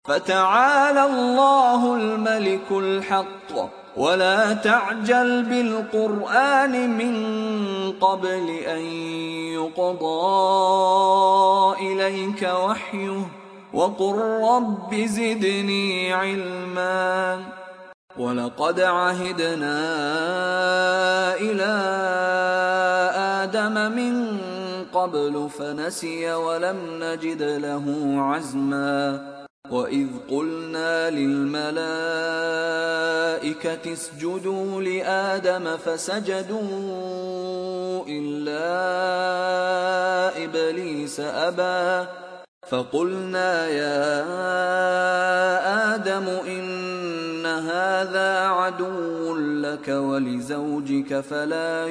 فتعالى الله الملك الحق ولا تعجل بالقرآن من قبل أن يقضى إليك وحيه وقل رب زدني علما ولقد عهدنا إلى آدم من قبل فنسي ولم نجد له عزما وإذ قلنا للملائكة اسجدوا لآدم فسجدوا إلا إبليس أبى فقلنا يا آدم إن هذا عدو لك ولزوجك فلا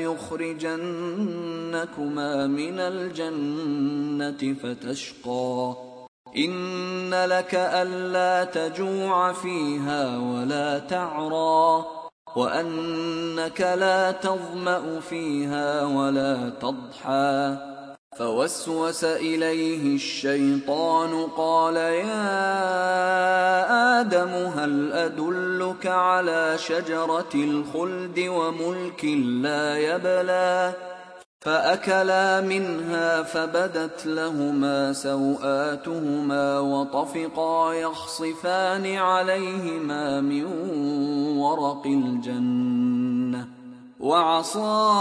يخرجنكما من الجنة فتشقى إن لك ألا تجوع فيها ولا تعرى وأنك لا تظمأ فيها ولا تضحى فوسوس إليه الشيطان قال يا آدم هل أدلك على شجرة الخلد وملك لا يبلى فأكلا منها فبدت لهما سوآتهما وطفقا يخصفان عليهما من ورق الجنة وعصى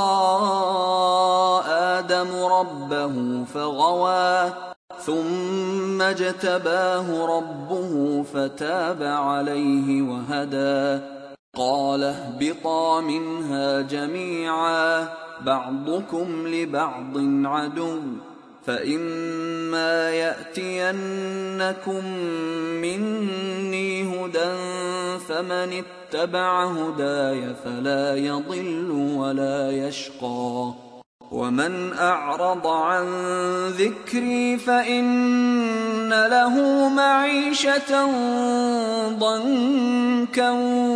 آدم ربه فغوى ثم اجتباه ربه فتاب عليه وهدى قال اهبطا منها جميعا بعضكم لبعض عدو فإما يأتينكم مني هدى فمن اتبع هداي فلا يضل ولا يشقى ومن أعرض عن ذكري فإن له معيشة ضنكا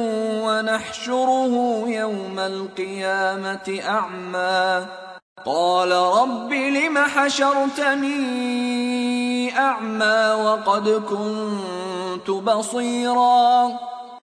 ونحشره يوم القيامة أعمى قال رب لم حشرتني أعمى وقد كنت بصيرا